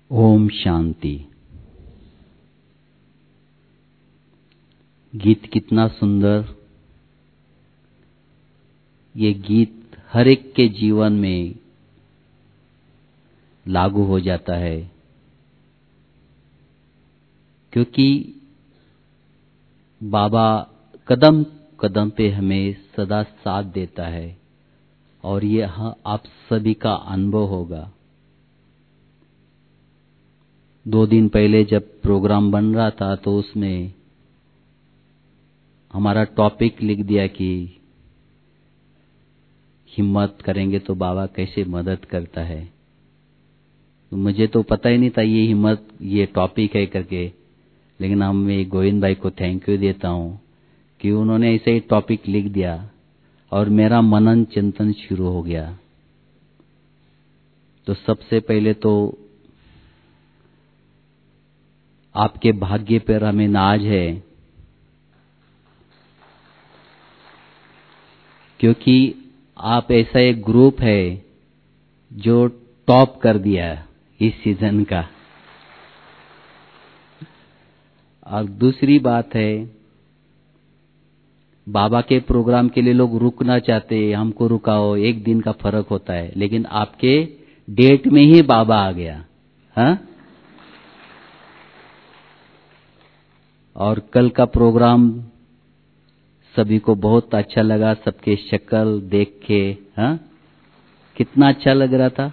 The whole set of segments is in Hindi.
ओम शांति। गीत कितना सुंदर। ये गीत हर एक के जीवन में लागू हो जाता है, क्योंकि बाबा कदम कदम पे हमें सदा साथ देता है और ये आप सभी का अनुभव होगा। 2 दिन पहले जब प्रोग्राम बन रहा था तो उसमें हमारा टॉपिक लिख दिया कि हिम्मत करेंगे तो बाबा कैसे मदद करता है। तो मुझे तो पता ही नहीं था ये हिम्मत ये टॉपिक है करके, लेकिन मैं गोविंद भाई को थैंक यू देता हूँ कि उन्होंने ऐसे ही टॉपिक लिख दिया और मेरा मनन चिंतन शुरू हो गया। तो सबसे पहले तो आपके भाग्य पर हमें नाज है, क्योंकि आप ऐसा एक ग्रुप है जो टॉप कर दिया इस सीजन का। और दूसरी बात है, बाबा के प्रोग्राम के लिए लोग रुकना चाहते हैं, हमको रुकाओ, 1 दिन का फर्क होता है, लेकिन आपके डेट में ही बाबा आ गया। हाँ, और कल का प्रोग्राम सभी को बहुत अच्छा लगा, सबके शक्ल देख के। हाँ, कितना अच्छा लग रहा था।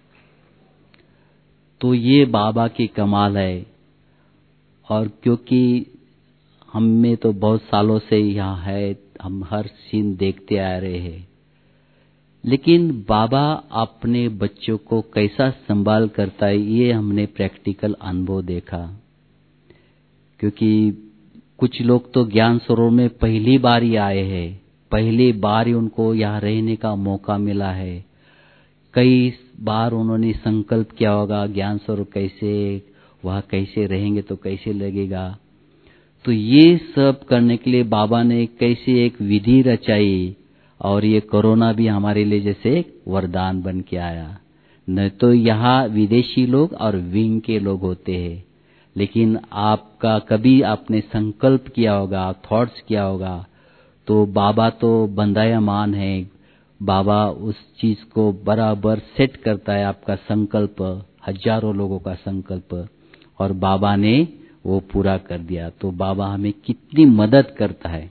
तो ये बाबा की कमाल है। और क्योंकि हम में तो बहुत सालों से यहाँ है, हम हर सीन देखते आ रहे हैं, लेकिन बाबा अपने बच्चों को कैसा संभाल करता है ये हमने प्रैक्टिकल अनुभव देखा। क्योंकि कुछ लोग तो ज्ञान सरोवर में पहली बार ही आए हैं, पहली बार ही उनको यहाँ रहने का मौका मिला है। कई बार उन्होंने संकल्प किया होगा ज्ञान सरोवर कैसे, वहाँ कैसे रहेंगे तो कैसे लगेगा। तो ये सब करने के लिए बाबा ने कैसे एक विधि रचाई, और ये कोरोना भी हमारे लिए जैसे एक वरदान बन के आया। न तो यहाँ विदेशी लोग और विंग के लोग होते हैं, लेकिन आपका कभी आपने संकल्प किया होगा, थॉट्स किया होगा, तो बाबा तो बंदायामान है। बाबा उस चीज को बराबर सेट करता है, आपका संकल्प, हजारों लोगों का संकल्प, और बाबा ने वो पूरा कर दिया। तो बाबा हमें कितनी मदद करता है।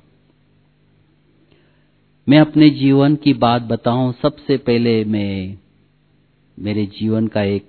मैं अपने जीवन की बात बताऊं, सबसे पहले मैं मेरे जीवन का एक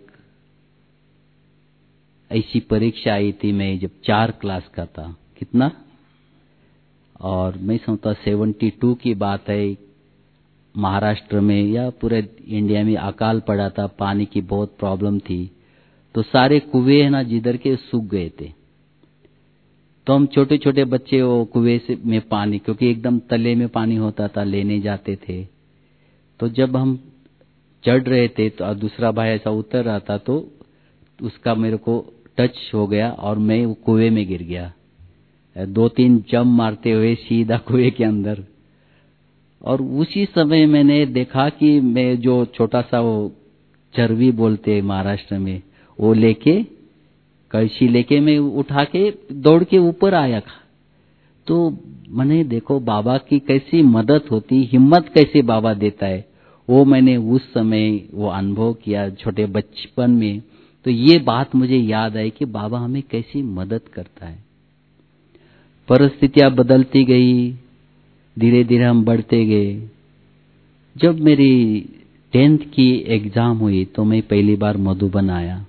ऐसी परीक्षा आई थी, मैं जब 4 क्लास का था, कितना, और मैं समझता 72 की बात है। महाराष्ट्र में या पूरे इंडिया में अकाल पड़ा था, पानी की बहुत प्रॉब्लम थी। तो सारे कुएं है ना जिधर के सूख गए थे। तो हम छोटे छोटे बच्चे वो कुएं से में पानी, क्योंकि एकदम तले में पानी होता था, लेने जाते थे। तो जब हम चढ़ रहे थे तो दूसरा भाई ऐसा उतर रहा था, तो उसका मेरे को टच हो गया और मैं वो कुएं में गिर गया। 2-3 जंप मारते हुए सीधा कुएं के अंदर। और उसी समय मैंने देखा कि मैं जो छोटा सा वो चरवी बोलते हैं महाराष्ट्र में, वो लेके कलशी लेके मैं उठा के दौड़ के ऊपर आया था। तो मैंने देखो बाबा की कैसी मदद होती, हिम्मत कैसे बाबा देता है, वो मैंने उस समय वो अनुभव किया छोटे बचपन में। तो ये बात मुझे याद आई कि बाबा हमें कैसी मदद करता है। परिस्थितियां बदलती गई, धीरे धीरे हम बढ़ते गए। जब मेरी 10th की एग्जाम हुई तो मैं पहली बार मधुबन आया।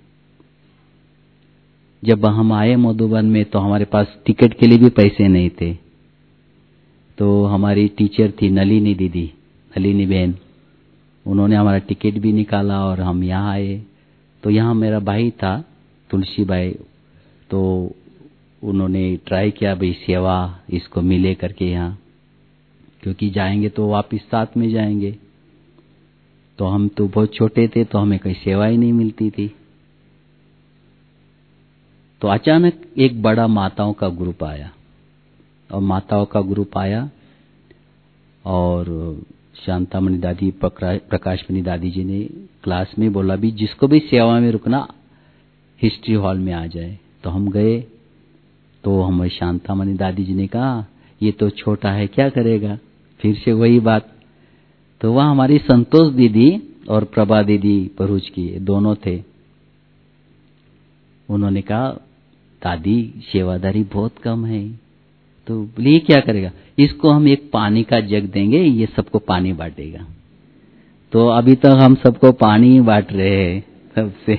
जब हम आए मधुबन में तो हमारे पास टिकट के लिए भी पैसे नहीं थे। तो हमारी टीचर थी नलिनी दीदी, नलिनी बहन, उन्होंने हमारा टिकट भी निकाला और हम यहाँ आए। तो यहाँ मेरा भाई था तुलसी भाई, तो उन्होंने ट्राई किया भाई सेवा इसको मिले करके यहाँ, क्योंकि जाएंगे तो वापिस साथ में जाएंगे। तो हम तो बहुत छोटे थे, तो हमें कहीं सेवा ही नहीं मिलती थी। तो अचानक एक बड़ा माताओं का ग्रुप आया, और माताओं का ग्रुप आया, और शांतामणि दादी, प्रकाशमणि दादी जी ने क्लास में बोला भी जिसको भी सेवा में रुकना हिस्ट्री हॉल में आ जाए। तो हम गए, तो हमें शांतामणि दादी जी ने कहा ये तो छोटा है, क्या करेगा। फिर से वही बात। तो वहाँ हमारी संतोष दीदी और प्रभा दीदी भरूच की दोनों थे। उन्होंने कहा दादी सेवादारी बहुत कम है, तो बोलिए क्या करेगा, इसको हम एक पानी का जग देंगे, ये सबको पानी बांटेगा। तो अभी तक हम सबको पानी बांट रहे हैं, सबसे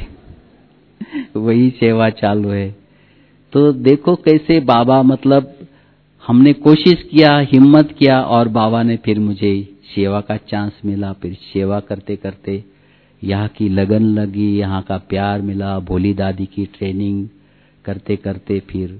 वही सेवा चालू है। तो देखो कैसे बाबा, मतलब हमने कोशिश किया, हिम्मत किया, और बाबा ने फिर मुझे सेवा का चांस मिला। फिर सेवा करते करते यहाँ की लगन लगी, यहाँ का प्यार मिला, भोली दादी की ट्रेनिंग करते करते फिर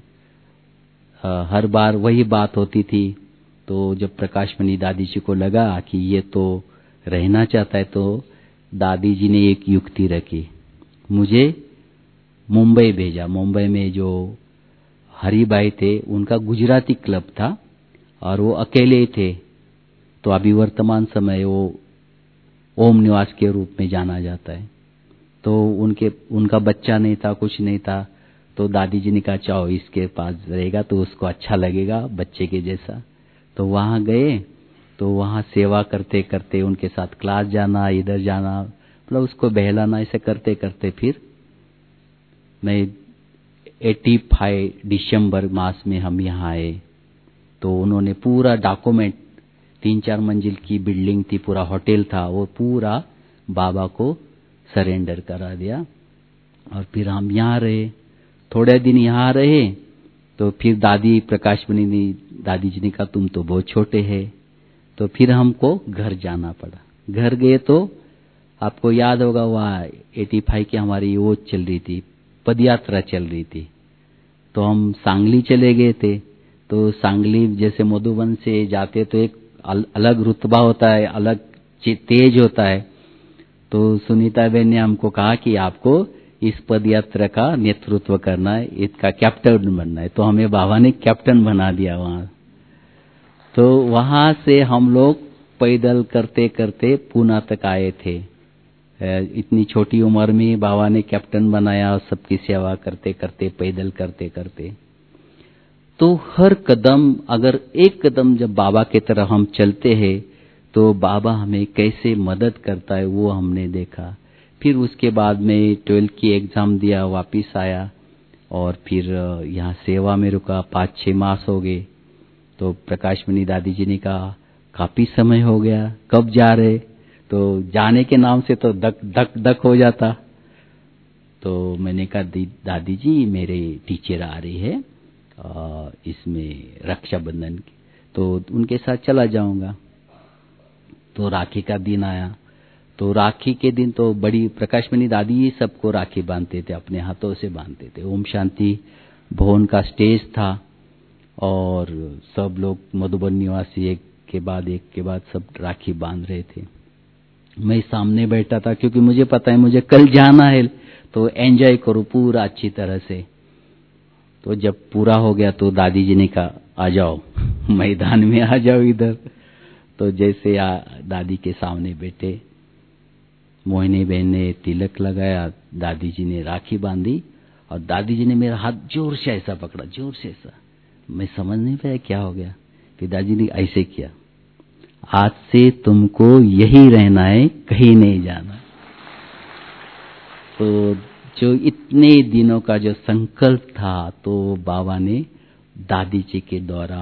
हर बार वही बात होती थी। तो जब प्रकाशमणि दादी जी को लगा कि ये तो रहना चाहता है, तो दादी जी ने एक युक्ति रखी, मुझे मुंबई भेजा। मुंबई में जो हरिभाई थे, उनका गुजराती क्लब था और वो अकेले ही थे। तो अभी वर्तमान समय वो ओम निवास के रूप में जाना जाता है। तो उनका बच्चा नहीं था, कुछ नहीं था। तो दादी जी ने कहा चाहो इसके पास रहेगा तो उसको अच्छा लगेगा, बच्चे के जैसा। तो वहाँ गए, तो वहाँ सेवा करते करते उनके साथ क्लास जाना, इधर जाना, मतलब उसको बहलाना, ऐसे करते करते फिर मैं 85 दिसंबर मास में हम यहाँ आए। तो उन्होंने पूरा डॉक्यूमेंट, 3-4 मंजिल की बिल्डिंग थी, पूरा होटल था, वो पूरा बाबा को सरेंडर करा दिया। और फिर हम यहाँ रहे, थोड़े दिन यहाँ रहे। तो फिर दादी प्रकाशमणि दादी जी ने कहा तुम तो बहुत छोटे हैं, तो फिर हमको घर जाना पड़ा। घर गए तो आपको याद होगा वहाँ 85 की हमारी वो चल रही थी, पदयात्रा चल रही थी। तो हम सांगली चले गए थे। तो सांगली जैसे मधुबन से जाते तो एक अलग रुतबा होता है, अलग तेज होता है। तो सुनीता बहन ने हमको कहा कि आपको इस पदयात्रा का नेतृत्व करना है, इसका कैप्टन बनना है। तो हमें बाबा ने कैप्टन बना दिया वहाँ। तो वहाँ से हम लोग पैदल करते करते पूना तक आए थे। इतनी छोटी उम्र में बाबा ने कैप्टन बनाया, सबकी सेवा करते करते, पैदल करते करते। तो हर कदम, अगर एक कदम जब बाबा की तरफ हम चलते हैं तो बाबा हमें कैसे मदद करता है वो हमने देखा। फिर उसके बाद में 12 की एग्ज़ाम दिया, वापिस आया और फिर यहाँ सेवा में रुका। 5-6 मास हो गए। तो प्रकाशमणि दादी जी ने कहा काफ़ी समय हो गया, कब जा रहे। तो जाने के नाम से तो धक धक हो जाता। तो मैंने कहा दादी जी मेरे टीचर आ रही है इसमें रक्षाबंधन की, तो उनके साथ चला जाऊंगा। तो राखी का दिन आया। तो राखी के दिन तो बड़ी प्रकाशमणि दादी ही सबको राखी बांधते थे, अपने हाथों से बांधते थे। ओम शांति भवन का स्टेज था और सब लोग मधुबन निवासी एक के बाद सब राखी बांध रहे थे। मैं सामने बैठा था क्योंकि मुझे पता है मुझे कल जाना है, तो एंजॉय करूं पूरा अच्छी तरह से। तो जब पूरा हो गया तो दादी जी ने कहा आ जाओ मैदान में, आ जाओ इधर। तो जैसे दादी के सामने बैठे, मोहिनी बहन ने तिलक लगाया, दादी जी ने राखी बांधी और दादी जी ने मेरा हाथ जोर से ऐसा पकड़ा, जोर से ऐसा। मैं समझ नहीं पाया क्या हो गया। फिर दादी ने ऐसे किया, आज से तुमको यही रहना है, कहीं नहीं जाना। तो जो इतने दिनों का जो संकल्प था, तो बाबा ने दादी जी के द्वारा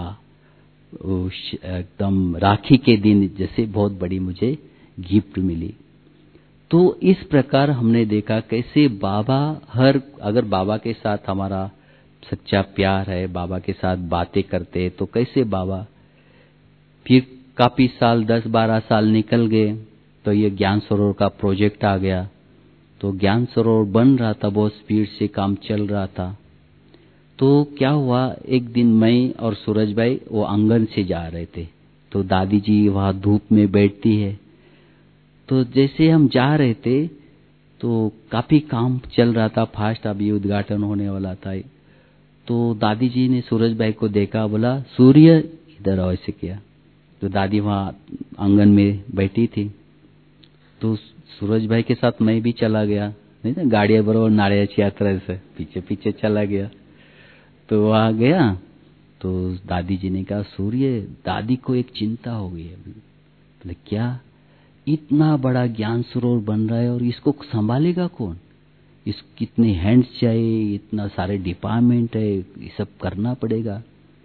एकदम राखी के दिन जैसे बहुत बड़ी मुझे गिफ्ट मिली। तो इस प्रकार हमने देखा कैसे बाबा अगर बाबा के साथ हमारा सच्चा प्यार है, बाबा के साथ बातें करते तो कैसे बाबा। फिर काफी साल 10-12 साल निकल गए तो ये ज्ञान सरोवर का प्रोजेक्ट आ गया। तो ज्ञान सरोवर बन रहा था, बहुत स्पीड से काम चल रहा था। तो क्या हुआ, एक दिन मैं और सूरज भाई वो आंगन से जा रहे थे। तो दादी जी वहाँ धूप में बैठती है। तो जैसे हम जा रहे थे तो काफी काम चल रहा था फास्ट, अभी उद्घाटन होने वाला था। तो दादी जी ने सूरज भाई को देखा, बोला सूर्य इधर आओ, ऐसे किया। तो दादी वहाँ आंगन में बैठी थी। तो सूरज भाई के साथ मैं भी चला गया। नहीं ना, गाड़ियां बरोबर नाड़ियाची यात्रा से पीछे पीछे चला गया। तो वहां गया तो दादी जी ने कहा, सूर्य, दादी को एक चिंता हो गई है। बोले क्या? इतना बड़ा ज्ञान सरोवर बन रहा है और इसको संभालेगा कौन? इस कितने हैंड्स चाहिए, इतना सारे डिपार्टमेंट है, ये सब करना पड़ेगा।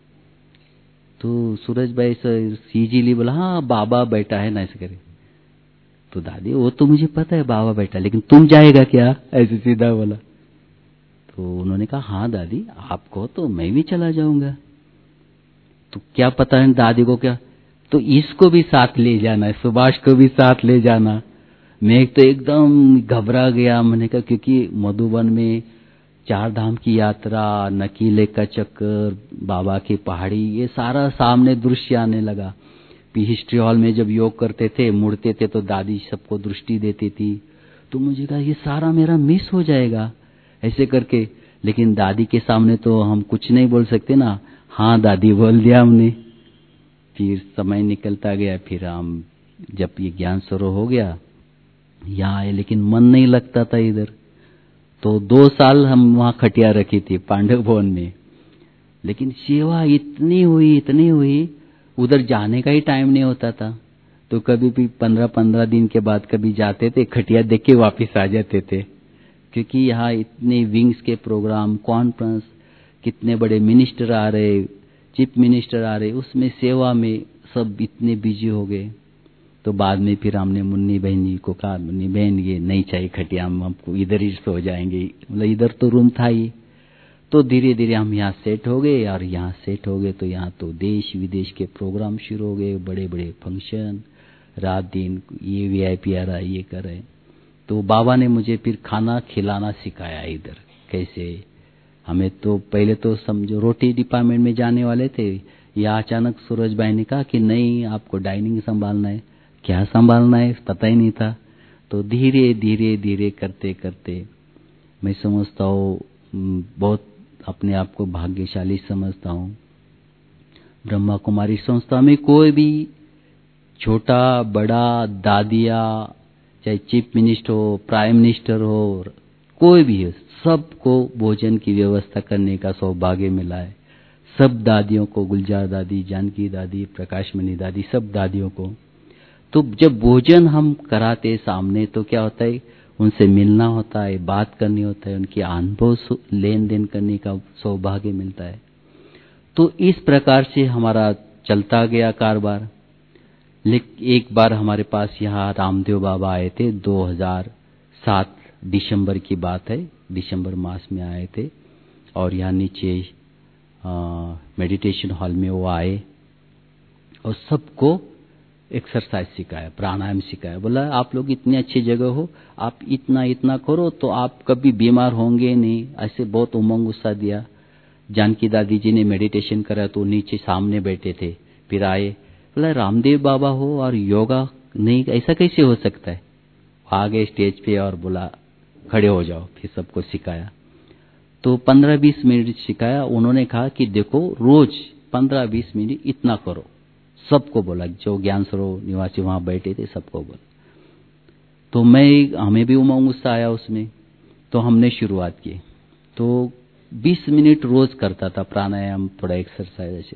तो सूरज भाई सीजीली बोला, हाँ बाबा बैठा है ना, ऐसे करे। तो दादी, वो तो मुझे पता है बाबा बैठा, लेकिन तुम जाएगा क्या? ऐसे सीधा बोला। तो उन्होंने कहा, हाँ दादी आप कहो तो मैं भी चला जाऊंगा। तो क्या पता है दादी को क्या, तो इसको भी साथ ले जाना, सुभाष को भी साथ ले जाना। मैं तो एकदम घबरा गया। मैंने कहा, क्योंकि मधुबन में 4 धाम की यात्रा, नकीले का चक्कर, बाबा की पहाड़ी, ये सारा सामने दृश्य आने लगा। हिस्ट्री हॉल में जब योग करते थे, मुड़ते थे तो दादी सबको दृष्टि देती थी। तो मुझे कहा ये सारा मेरा मिस हो जाएगा ऐसे करके। लेकिन दादी के सामने तो हम कुछ नहीं बोल सकते ना। हाँ दादी बोल दिया हमने। फिर समय निकलता गया। फिर हम जब ये ज्ञान सरोवर हो गया, यहाँ आए, लेकिन मन नहीं लगता था इधर। तो 2 साल हम वहाँ खटिया रखी थी पांडव भवन में। लेकिन सेवा इतनी हुई, उधर जाने का ही टाइम नहीं होता था। तो कभी भी 15-15 दिन के बाद कभी जाते थे, खटिया देख के वापिस आ जाते थे। क्योंकि यहाँ इतने विंग्स के प्रोग्राम, कॉन्फ्रेंस, कितने बड़े मिनिस्टर आ रहे, चीफ मिनिस्टर आ रहे, उसमें सेवा में सब इतने बिजी हो गए। तो बाद में फिर हमने मुन्नी बहन जी को कहा, मुन्नी बहन ये नहीं चाहिए खटिया, हम हमको इधर ही सो जाएंगे। मतलब इधर तो रूम था ही। तो धीरे धीरे हम यहाँ सेट हो गए। और यहाँ सेट हो गए तो यहाँ तो देश विदेश के प्रोग्राम शुरू हो गए, बड़े बड़े फंक्शन, रात दिन ये वीआईपी आ रहा है, ये कर रहे। तो बाबा ने मुझे फिर खाना खिलाना सिखाया इधर कैसे। हमें तो पहले तो समझो रोटी डिपार्टमेंट में जाने वाले थे, या अचानक सूरज भाई ने कहा कि नहीं आपको डाइनिंग संभालना है। क्या संभालना है पता ही नहीं था। तो धीरे धीरे धीरे करते करते मैं समझता हूँ, बहुत अपने आप को भाग्यशाली समझता हूँ। ब्रह्मा कुमारी संस्था में कोई भी छोटा बड़ा, दादिया, चाहे चीफ मिनिस्टर हो, प्राइम मिनिस्टर हो, कोई भी हो, सबको भोजन की व्यवस्था करने का सौभाग्य मिला है। सब दादियों को, गुलजार दादी, जानकी दादी, प्रकाशमणि दादी, सब दादियों को। तो जब भोजन हम कराते सामने तो क्या होता है, उनसे मिलना होता है, बात करनी होता है, उनके अनुभव लेन देन करने का सौभाग्य मिलता है। तो इस प्रकार से हमारा चलता गया कारोबार। लेकिन एक बार हमारे पास यहाँ रामदेव बाबा आए थे, 2007 दिसंबर की बात है, दिसंबर मास में आए थे। और यहाँ नीचे मेडिटेशन हॉल में वो आए और सबको एक्सरसाइज सिखाया, प्राणायाम सिखाया। बोला आप लोग इतनी अच्छी जगह हो, आप इतना इतना करो तो आप कभी बीमार होंगे नहीं। ऐसे बहुत उमंग उत्साह दिया। जानकी दादी जी ने मेडिटेशन करा तो नीचे सामने बैठे थे, फिर आए। बोला रामदेव बाबा हो और योगा नहीं, ऐसा कैसे हो सकता है? आ गए स्टेज पे और बोला खड़े हो जाओ। फिर सबको सिखाया। तो 15-20 मिनट सिखाया। उन्होंने कहा कि देखो रोज 15-20 मिनट इतना करो। सबको बोला, जो ज्ञान सरोवर निवासी वहां बैठे थे सबको बोला। तो हमें भी उमंग उत्साह आया उसमें। तो हमने शुरुआत की। तो 20 मिनट रोज करता था प्राणायाम, थोड़ा एक्सरसाइज ऐसे।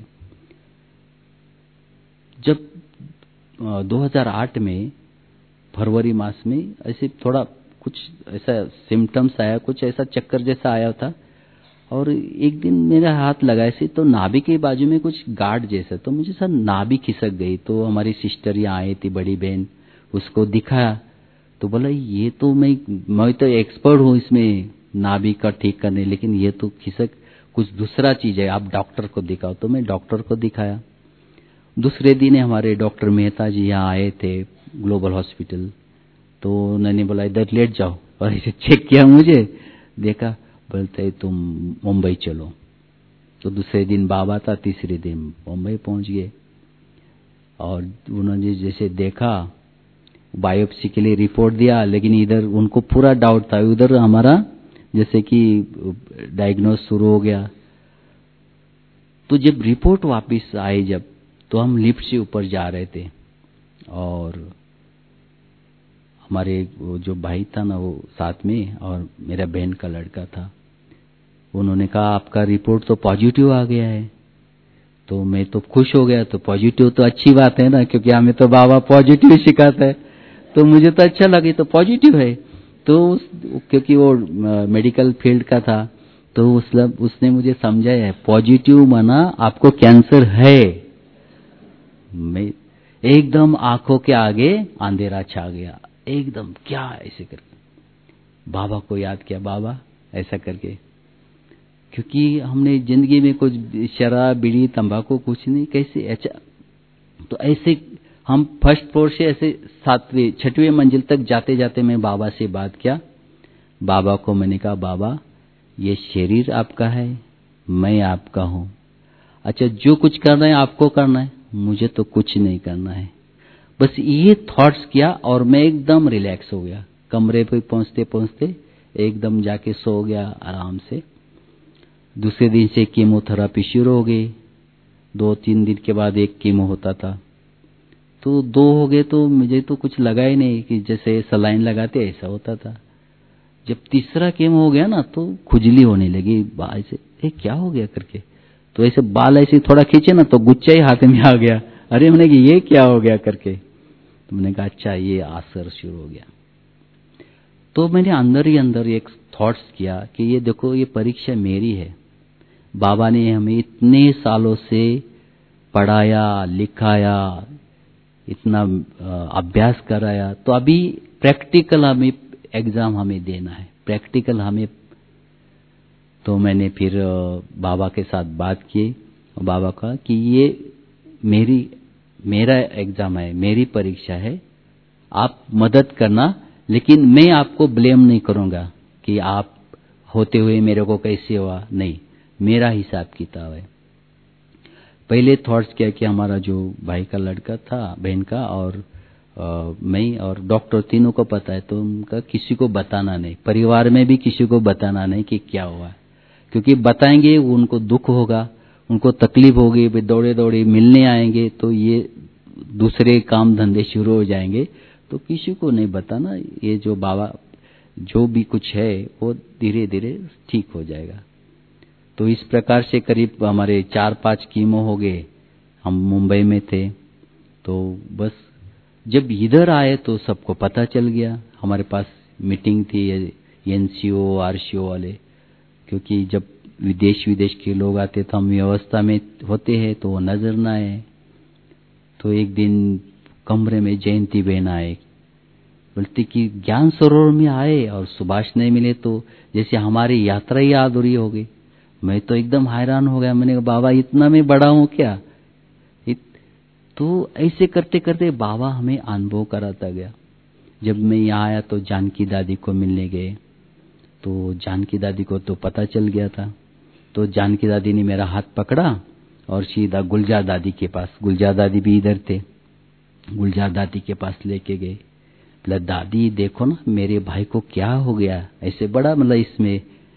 जब 2008 में फरवरी मास में ऐसे थोड़ा कुछ ऐसा सिम्टम्स आया, कुछ ऐसा चक्कर जैसा आया था। और एक दिन मेरा हाथ लगा ऐसे, तो नाभि के बाजू में कुछ गार्ड जैसा, तो मुझे सर नाभि खिसक गई। तो हमारी सिस्टर यहाँ आई थी, बड़ी बहन, उसको दिखाया। तो बोला ये तो मैं तो एक्सपर्ट हूँ इसमें नाभि का ठीक करने, लेकिन ये तो खिसक कुछ दूसरा चीज है, आप डॉक्टर को दिखाओ। तो मैं डॉक्टर को दिखाया। दूसरे दिन हमारे डॉक्टर मेहता जी यहाँ आए थे ग्लोबल हॉस्पिटल। तो उन्होंने बोला इधर लेट जाओ, और ऐसे चेक किया मुझे, देखा, बोलते तुम मुंबई चलो। तो दूसरे दिन बाबा था, तीसरे दिन मुंबई पहुंच गए। और उन्होंने जैसे देखा, बायोप्सी के लिए रिपोर्ट दिया, लेकिन इधर उनको पूरा डाउट था, उधर हमारा जैसे कि डायग्नोज शुरू हो गया। तो जब रिपोर्ट वापस आई, जब तो हम लिफ्ट से ऊपर जा रहे थे और हमारे वो जो भाई था ना वो साथ में, और मेरा बहन का लड़का था, उन्होंने कहा आपका रिपोर्ट तो पॉजिटिव आ गया है। तो मैं तो खुश हो गया, तो पॉजिटिव तो अच्छी बात है ना, क्योंकि हमें तो बाबा पॉजिटिव सिखाता है, तो मुझे तो अच्छा लगे तो पॉजिटिव है। तो क्योंकि वो मेडिकल फील्ड का था, तो उसने मुझे समझाया है पॉजिटिव माना आपको कैंसर है। मैं एकदम आंखों के आगे अंधेरा छा गया, एकदम क्या ऐसे करके बाबा को याद किया, बाबा ऐसा करके, क्योंकि हमने जिंदगी में कुछ शराब बीड़ी तंबाकू कुछ नहीं, कैसे अच्छा। तो ऐसे हम फर्स्ट फ्लोर से ऐसे 7वीं 6वीं मंजिल तक जाते जाते मैं बाबा से बात किया। बाबा को मैंने कहा बाबा ये शरीर आपका है, मैं आपका हूँ, अच्छा जो कुछ करना है आपको करना है, मुझे तो कुछ नहीं करना है। बस ये थॉट्स किया और मैं एकदम रिलैक्स हो गया। कमरे पे पहुंचते पहुंचते एकदम जाके सो गया आराम से। दूसरे दिन से कीमोथेरेपी शुरू हो गई। 2-3 दिन के बाद एक कीमो होता था, तो 2 हो गए तो मुझे तो कुछ लगा ही नहीं कि जैसे सलाइन लगाते ऐसा होता था। जब तीसरा कीमो हो गया ना तो खुजली होने लगी बाल से, क्या हो गया करके, तो ऐसे बाल ऐसे थोड़ा खींचे ना तो गुच्चा ही हाथ में आ गया। अरे मैंने कि ये क्या हो गया करके, तो मैंने कहा अच्छा ये असर शुरू हो गया। तो मैंने अंदर ही अंदर एक थॉट्स किया कि ये देखो ये परीक्षा मेरी है। बाबा ने हमें इतने सालों से पढ़ाया लिखाया, इतना अभ्यास कराया, तो अभी प्रैक्टिकल हमें एग्जाम हमें देना है, प्रैक्टिकल हमें। तो मैंने फिर बाबा के साथ बात की और बाबा कहा कि ये मेरा एग्जाम है, मेरी परीक्षा है, आप मदद करना, लेकिन मैं आपको ब्लेम नहीं करूंगा कि आप होते हुए मेरे को कैसे हुआ, नहीं, मेरा हिसाब किताब है। पहले थॉट्स क्या कि हमारा जो भाई का लड़का था, बहन का, और मैं और डॉक्टर तीनों को पता है, तो उनका किसी को बताना नहीं, परिवार में भी किसी को बताना नहीं कि क्या हुआ, क्योंकि बताएंगे उनको दुख होगा, उनको तकलीफ होगी, वे दौड़े दौड़े मिलने आएंगे, तो ये दूसरे काम धंधे शुरू हो जाएंगे। तो किसी को नहीं बताना, ये जो बाबा जो भी कुछ है वो धीरे धीरे ठीक हो जाएगा। तो इस प्रकार से करीब हमारे 4-5 कीमो हो गए। हम मुंबई में थे, तो बस जब इधर आए तो सबको पता चल गया। हमारे पास मीटिंग थी एनसीओ आरसीओ वाले, क्योंकि जब विदेश के लोग आते तो हम व्यवस्था में होते हैं तो वो नजर ना आए। तो एक दिन कमरे में जयंती बहन आए, बोलती कि ज्ञान सरोवर में आए और सुभाष नहीं मिले, तो जैसे हमारी यात्रा ही अधूरी हो गई। मैं तो एकदम हैरान हो गया, मैंने कहा बाबा इतना मैं बड़ा हूं क्या। तो ऐसे करते करते बाबा हमें अनुभव कराता गया। जब मैं यहाँ आया तो जानकी दादी को मिलने गए, तो जानकी दादी को तो पता चल गया था। तो जानकी दादी ने मेरा हाथ पकड़ा और सीधा गुलजार दादी के पास, गुलजार दादी भी इधर थे, गुलजार दादी के पास लेके गए। बोला दादी देखो ना मेरे भाई को क्या हो गया, ऐसे बड़ा मतलब इसमें।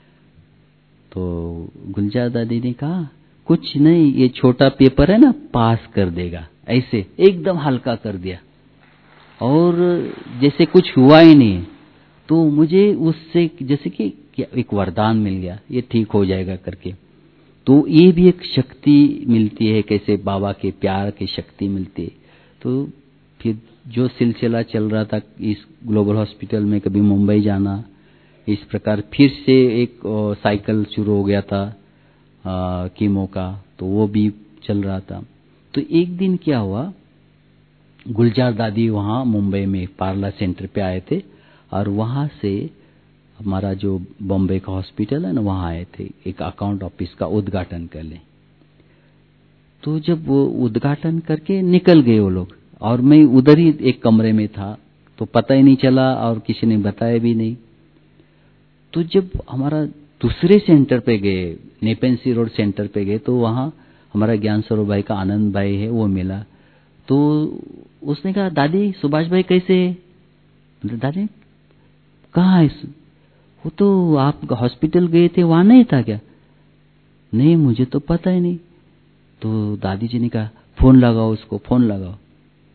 तो गुलजार दादी ने कहा कुछ नहीं, ये छोटा पेपर है ना, पास कर देगा, ऐसे एकदम हल्का कर दिया और जैसे कुछ हुआ ही नहीं। तो मुझे उससे जैसे कि एक वरदान मिल गया, ये ठीक हो जाएगा करके। तो ये भी एक शक्ति मिलती है, कैसे बाबा के प्यार की शक्ति मिलती है। तो फिर जो सिलसिला चल रहा था इस ग्लोबल हॉस्पिटल में, कभी मुंबई जाना, इस प्रकार फिर से एक साइकिल शुरू हो गया था कीमो का, तो वो भी चल रहा था। तो एक दिन क्या हुआ, गुलजार दादी वहाँ मुंबई में पार्ला सेंटर पे आए थे और वहाँ से हमारा जो बॉम्बे का हॉस्पिटल है ना, वहाँ आए थे एक अकाउंट ऑफिस का उद्घाटन करने। तो जब वो उद्घाटन करके निकल गए वो लोग, और मैं उधर ही एक कमरे में था, तो पता ही नहीं चला और किसी ने बताया भी नहीं। तो जब हमारा दूसरे सेंटर पे गए, नेपेंसी रोड सेंटर पे गए, तो वहाँ हमारा ज्ञान सरोवर भाई का आनंद भाई है, वो मिला। तो उसने कहा दादी सुभाष भाई कैसे है। दादी कहाँ है, वो तो आप हॉस्पिटल गए थे वहां नहीं था क्या। नहीं मुझे तो पता ही नहीं। तो दादी जी ने कहा फोन लगाओ उसको, फोन लगाओ।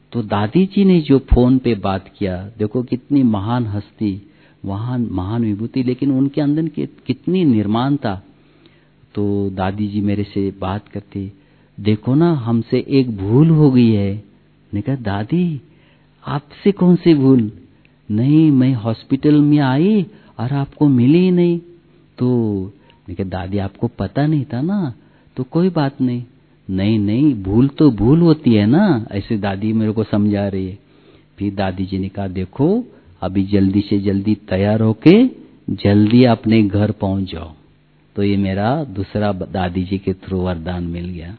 तो दादी जी ने जो फोन पे बात किया, देखो कितनी महान हस्ती, महान विभूति, लेकिन उनके अंदर कितनी निर्माण था। तो दादी जी मेरे से बात करती, देखो ना हमसे एक भूल हो गई है। मैंने कहा दादी आपसे कौन सी भूल? नहीं, मैं हॉस्पिटल में आई और आपको मिली ही नहीं। तो मैंने कहा दादी आपको पता नहीं था ना? तो कोई बात नहीं। नहीं नहीं, भूल तो भूल होती है ना, ऐसे दादी मेरे को समझा रही है। फिर दादी जी ने कहा देखो अभी जल्दी से जल्दी तैयार होके जल्दी अपने घर पहुंच जाओ। तो ये मेरा दूसरा दादी जी के थ्रू वरदान मिल गया।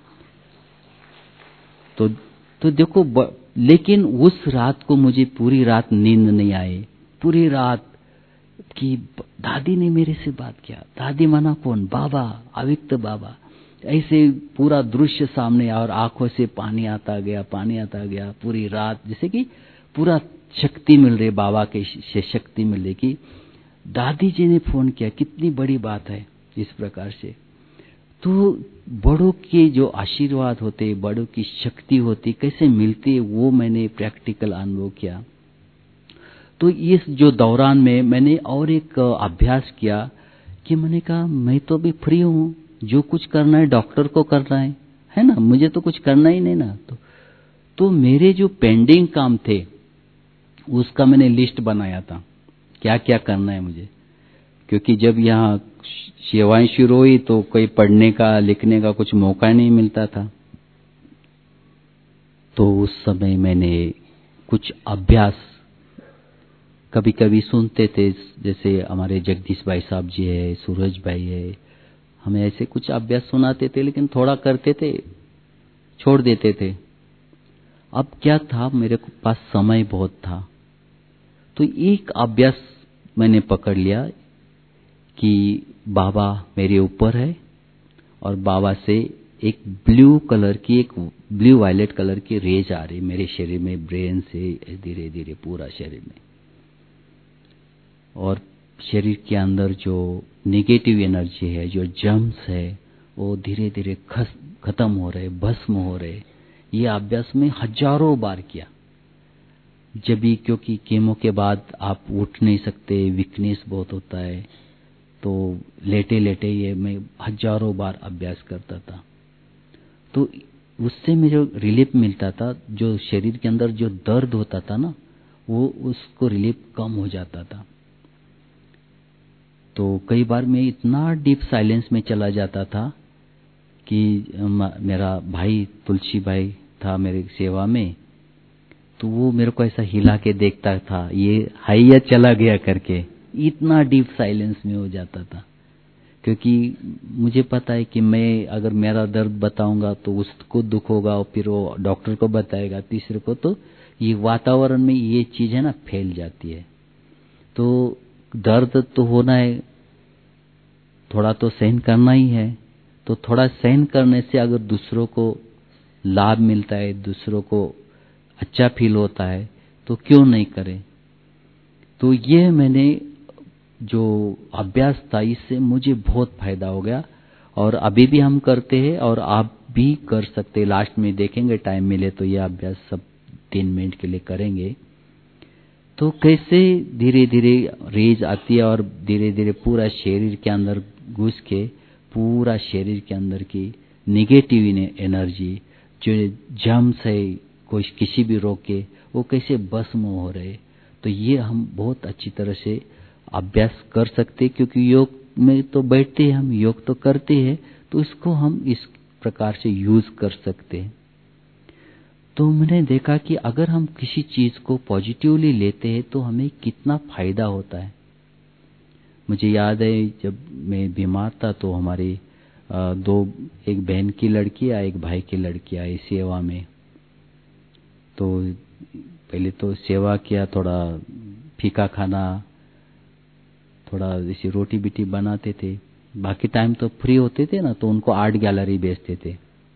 तो देखो लेकिन उस रात को मुझे पूरी रात नींद नहीं आई। पूरी रात की दादी ने मेरे से बात किया। दादी माना कौन? बाबा, अव्यक्त बाबा। ऐसे पूरा दृश्य सामने और आंखों से पानी आता गया, पानी आता गया पूरी रात, जैसे कि पूरा शक्ति मिल रही, बाबा के से शक्ति मिल रही कि दादी जी ने फोन किया। कितनी बड़ी बात है इस प्रकार से। तो बड़ों के जो आशीर्वाद होते, बड़ों की शक्ति होती कैसे मिलती है, वो मैंने प्रैक्टिकल अनुभव किया। तो इस जो दौरान में मैंने और एक अभ्यास किया कि मैंने कहा मैं तो अभी फ्री हूँ, जो कुछ करना है डॉक्टर को करना है ना, मुझे तो कुछ करना ही नहीं ना। तो मेरे जो पेंडिंग काम थे उसका मैंने लिस्ट बनाया था, क्या क्या करना है मुझे। क्योंकि जब यहाँ सेवाएं शुरू हुई तो कोई पढ़ने का लिखने का कुछ मौका नहीं मिलता था। तो उस समय मैंने कुछ अभ्यास कभी कभी सुनते थे, जैसे हमारे जगदीश भाई साहब जी है, सूरज भाई है, हमें ऐसे कुछ अभ्यास सुनाते थे, लेकिन थोड़ा करते थे छोड़ देते थे। अब क्या था, मेरे पास समय बहुत था, तो एक अभ्यास मैंने पकड़ लिया कि बाबा मेरे ऊपर है और बाबा से एक ब्लू कलर की, एक ब्लू वायलेट कलर की रेज आ रही मेरे शरीर में, ब्रेन से धीरे धीरे पूरा शरीर में। और शरीर के अंदर जो नेगेटिव एनर्जी है, जो जर्म्स है, वो धीरे धीरे खत्म हो रहे, भस्म हो रहे। ये अभ्यास में हजारों बार किया। जब भी, क्योंकि कीमो के बाद आप उठ नहीं सकते, वीकनेस बहुत होता है, तो लेटे लेटे ये मैं हजारों बार अभ्यास करता था। तो उससे मुझे रिलीफ मिलता था। जो शरीर के अंदर जो दर्द होता था ना, वो उसको रिलीफ कम हो जाता था। तो कई बार मैं इतना डीप साइलेंस में चला जाता था कि मेरा भाई तुलसी भाई था मेरी सेवा में, तो वो मेरे को ऐसा हिला के देखता था, ये है या चला गया करके। इतना डीप साइलेंस में हो जाता था, क्योंकि मुझे पता है कि मैं अगर मेरा दर्द बताऊंगा तो उसको दुख होगा, और फिर वो डॉक्टर को बताएगा, तीसरे को। तो ये वातावरण में ये चीज है ना, फैल जाती है। तो दर्द तो होना है, थोड़ा तो सहन करना ही है। तो थोड़ा सहन करने से अगर दूसरों को लाभ मिलता है, दूसरों को अच्छा फील होता है, तो क्यों नहीं करें। तो ये मैंने जो अभ्यास था, इससे मुझे बहुत फायदा हो गया, और अभी भी हम करते हैं और आप भी कर सकते हैं। लास्ट में देखेंगे, टाइम मिले तो ये अभ्यास सब 3 मिनट के लिए करेंगे। तो कैसे धीरे धीरे रेज आती है और धीरे धीरे पूरा शरीर के अंदर घुस के पूरा शरीर के अंदर की नेगेटिव एनर्जी, जो जर्म्स है कोई किसी भी रोग के, वो कैसे भस्म हो रहे। तो ये हम बहुत अच्छी तरह से अभ्यास कर सकते, क्योंकि योग में तो बैठते हैं हम, योग तो करते हैं, तो इसको हम इस प्रकार से यूज कर सकते हैं। तो मैंने देखा कि अगर हम किसी चीज को पॉजिटिवली लेते हैं तो हमें कितना फायदा होता है। मुझे याद है जब मैं बीमार था तो हमारी एक बहन की लड़की या एक भाई की लड़की आई सेवा में। तो पहले तो सेवा किया, थोड़ा फीका खाना, थोड़ा जैसे रोटी बिटी बनाते थे। बाकी टाइम तो फ्री होते थे ना, तो उनको आर्ट गैलरी भेजते थे।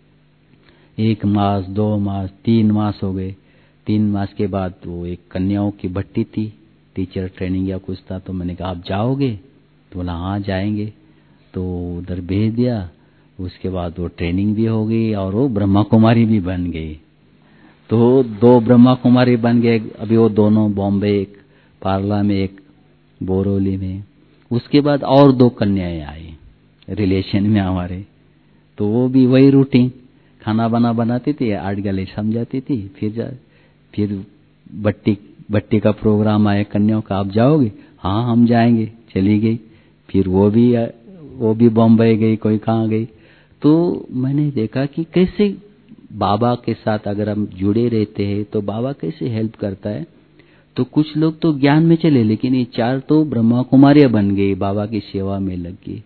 1 मास, 2 मास, 3 मास हो गए। 3 मास के बाद वो एक कन्याओं की भट्टी थी, टीचर ट्रेनिंग या कुछ था। तो मैंने कहा आप जाओगे? तो बोला हाँ जाएंगे। तो उधर भेज दिया। उसके बाद वो ट्रेनिंग भी हो गई और वो ब्रह्मा कुमारी भी बन गई। तो 2 ब्रह्मा कुमारी बन गए। अभी वो दोनों बॉम्बे, एक पार्ला में, एक बोरोली में। उसके बाद और 2 कन्याएं आई रिलेशन में हमारे। तो वो भी वही रूटीन, खाना बना बनाती थी, 8 गले समझाती थी। फिर बट्टी का प्रोग्राम आया कन्याओं का, आप जाओगे? हाँ हम जाएंगे। चली गई। फिर वो भी बॉम्बे गई, कोई कहाँ गई। तो मैंने देखा कि कैसे बाबा के साथ अगर हम जुड़े रहते हैं तो बाबा कैसे हेल्प करता है। तो कुछ लोग तो ज्ञान में चले, लेकिन ये 4 तो ब्रह्मा कुमारियां बन गई, बाबा की सेवा में लग गई।